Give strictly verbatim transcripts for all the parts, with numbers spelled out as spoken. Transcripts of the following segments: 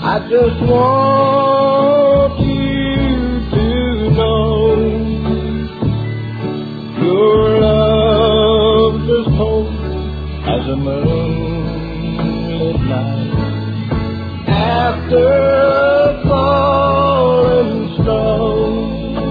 I just want you to know your love's as cold as a moonlit night after falling snow.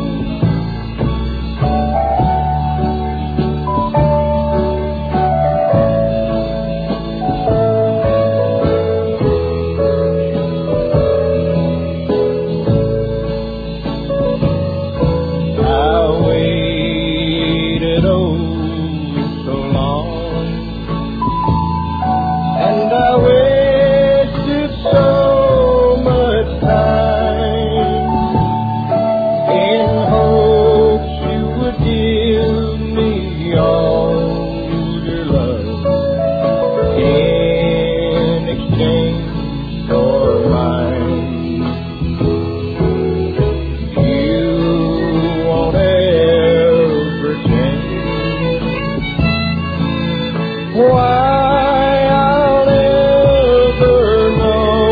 Why I'll never know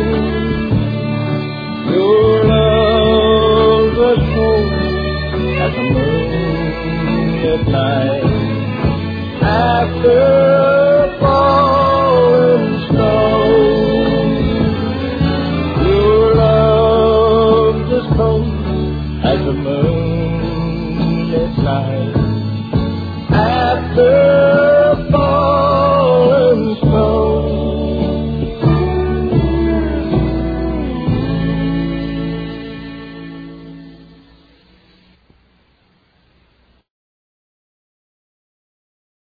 your love as cold as a moonlit night after falling snow. Your love as cold as a moonlit night after